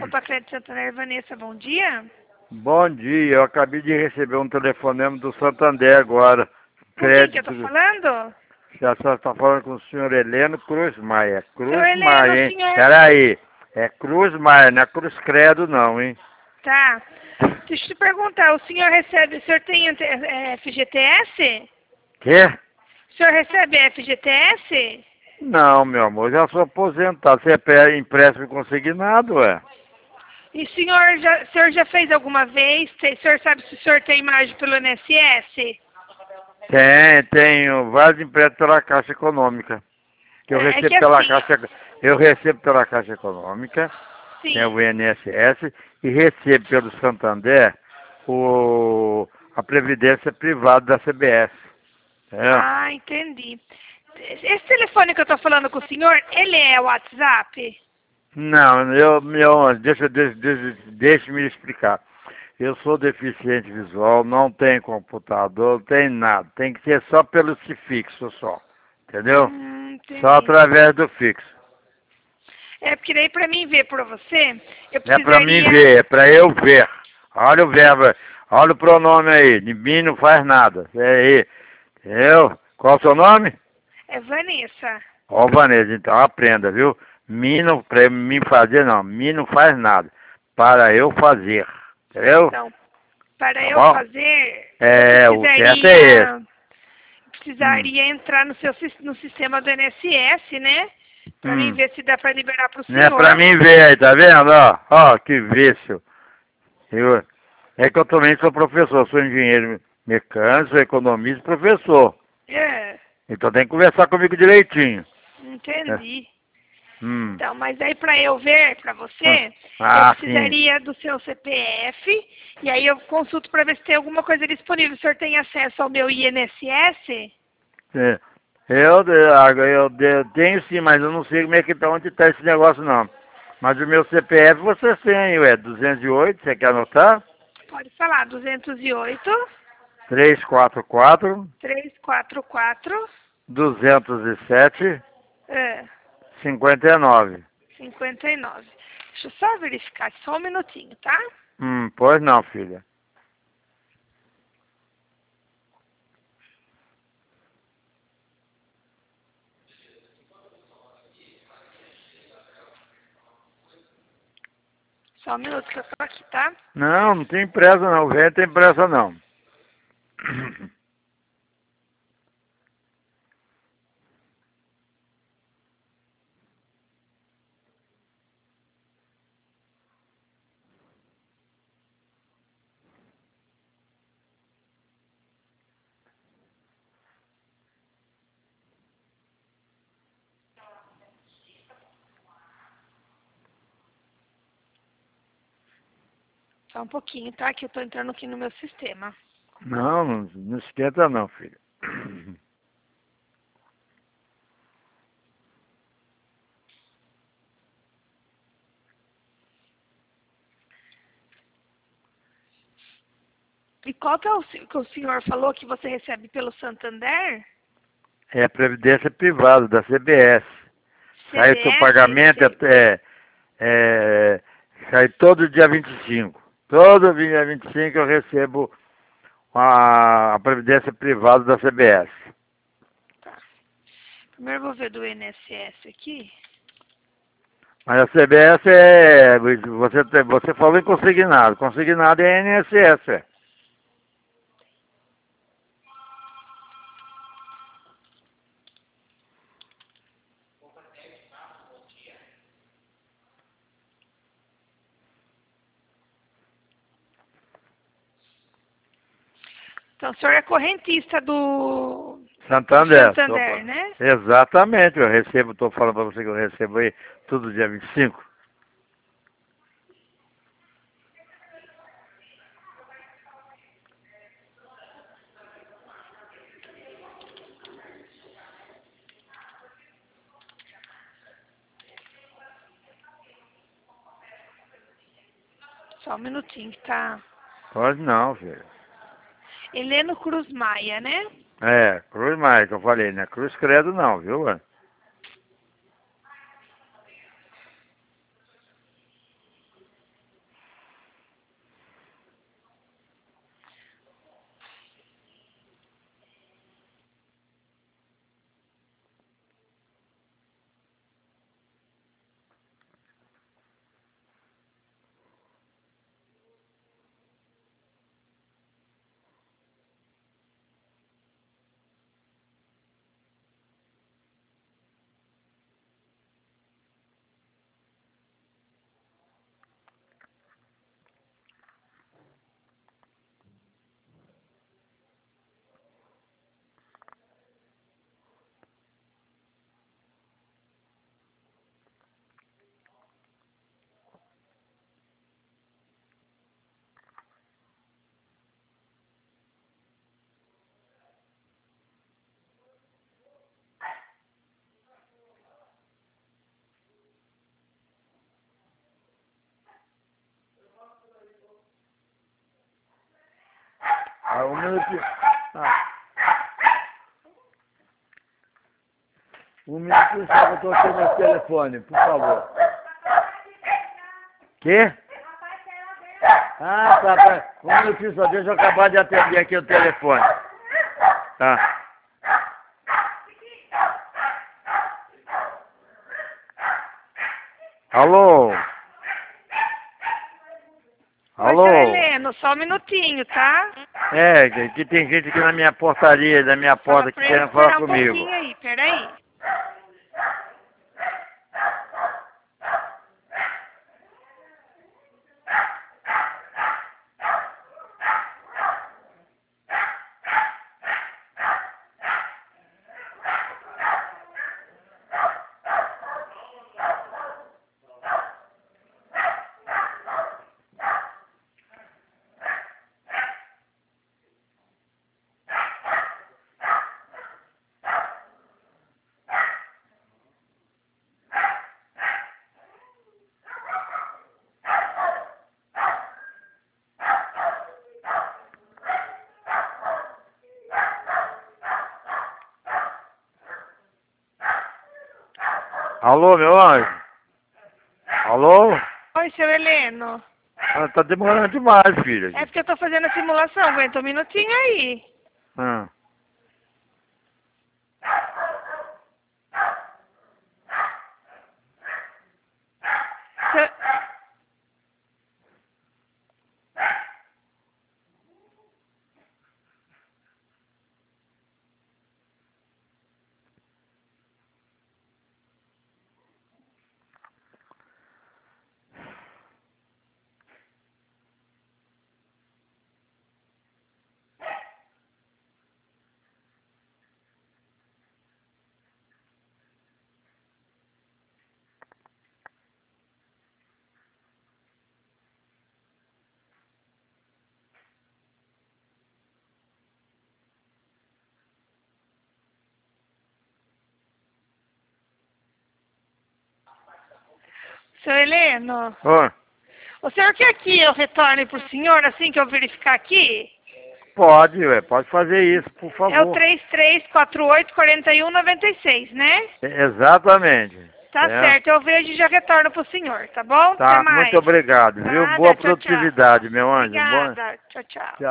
Opa, Crédito Santander, Vanessa, bom dia. Bom dia, eu acabei de receber um telefonema do Santander agora. Com quem que eu tô falando? Já só está falando com o senhor Heleno Cruz Maia. Seu Cruz Heleno, Maia, hein? senhor... Peraí, é Cruz Maia, não é Cruz Credo não, hein? Tá. Deixa eu te perguntar, o senhor tem FGTS? Quê? O senhor recebe FGTS? Não, meu amor, já sou aposentado. Você é empréstimo consignado, ué? E o senhor já fez alguma vez? O senhor sabe se o senhor tem margem pelo INSS? Tenho vários empréstimos pela Caixa Econômica. Que eu recebo pela assim, Caixa, eu recebo pela Caixa Econômica, sim. né, o INSS, e recebo pelo Santander a Previdência Privada da CBS. Ah, entendi. Esse telefone que eu tô falando com o senhor, ele é o WhatsApp? Não, deixa me explicar. Eu sou deficiente visual, não tenho computador, não tenho nada. Tem que ser só pelo fixo só. Entendeu? Entendi. Só através do fixo. É porque daí pra mim ver pra você, eu É pra mim precisaria... ver, é pra eu ver. Olha o verbo, olha o pronome aí. De mim não faz nada. É aí. Entendeu? Qual o seu nome? É Vanessa. Ó, Vanessa, então aprenda, viu? Mim não, pra mim fazer não. Mim não faz nada. Para eu fazer. Entendeu? Então, para Tá eu bom? fazer, O certo é esse. precisaria entrar no sistema do INSS, né? Pra mim ver se dá pra liberar pro Não é senhor. pra mim ver aí, tá vendo? Ó, que vício. É que eu também sou professor, sou engenheiro mecânico, sou economista e professor. É, Então tem que conversar comigo direitinho. entendi. Hum. Então, mas aí pra eu ver pra você, Ah, eu precisaria do seu CPF, e aí eu consulto pra ver se tem alguma coisa disponível. O senhor tem acesso ao meu INSS? sim. Eu tenho sim, mas eu não sei como é que tá, onde tá esse negócio não. Mas o meu CPF você tem, ué, 208, você quer anotar? Pode falar, 208 344 344 207 é, 59. 59. Deixa eu só verificar, só um minutinho, tá? Pois não, filha. Só um minuto que eu tô aqui, tá? Não tem pressa não, o velho tem pressa não. Só um pouquinho, tá? Que eu tô entrando aqui no meu sistema. Não esquenta não, filha. E qual que é que o senhor falou que você recebe pelo Santander? É a Previdência Privada da CBS. Sai o seu pagamento sai todo dia 25. Todo dia 25 eu recebo a Previdência Privada da CBS. Tá. Primeiro eu vou ver do INSS aqui. Mas a CBS você falou em consignado. Consignado é INSS. Então, o senhor é correntista do Santander. né? Exatamente, eu recebo, estou falando para você que eu recebo aí todo dia 25. Só um minutinho que tá... Pode não, filho. Heleno Cruz Maia, né? Cruz Maia, que eu falei, né? Cruz Credo não, viu, ué? Um minutinho. Ah. Um minutinho só que eu estou aqui no telefone, por favor. Quê? Ah, tá. Um minutinho só, deixa eu acabar de atender aqui o telefone. Tá. Alô? Alô? Oi, seu Heleno, só um minutinho, tá? É, que tem gente aqui na minha portaria, na minha porta, que querem falar comigo. Um pouquinho aí, peraí. Alô, meu anjo? Alô? Oi, seu Heleno. Ah, tá demorando demais, filha. É porque eu tô fazendo a simulação, aguenta um minutinho aí. Ah. Seu... Seu Heleno, Oi. o senhor quer que eu retorne pro senhor assim que eu verificar aqui? Pode, ué, pode fazer isso, por favor. É o 3348-4196, né? Exatamente. Tá certo, eu vejo e já retorno pro senhor, tá bom? Tá, Até mais. muito obrigado, viu? Nada, Boa tchau, tchau. produtividade, meu anjo. Obrigada, tchau, tchau. Tchau.